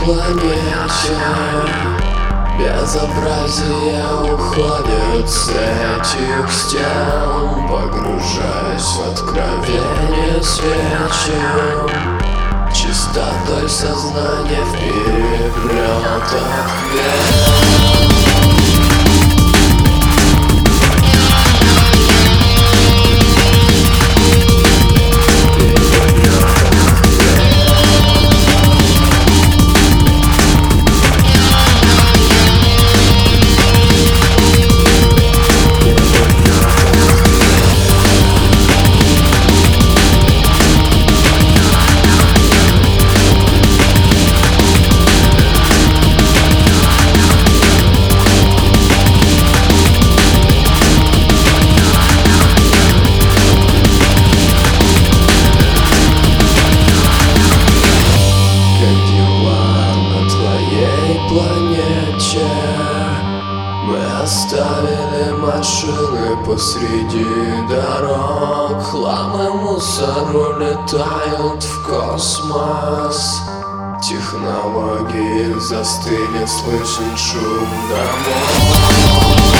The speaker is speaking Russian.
планете безобразие уходит с этих стен, погружаясь в откровение свечи, чистотой сознания в переплетах век. Планете мы оставили машины посреди дорог, хлам и мусор улетают в космос. Технологии застыли, слышен шум домов.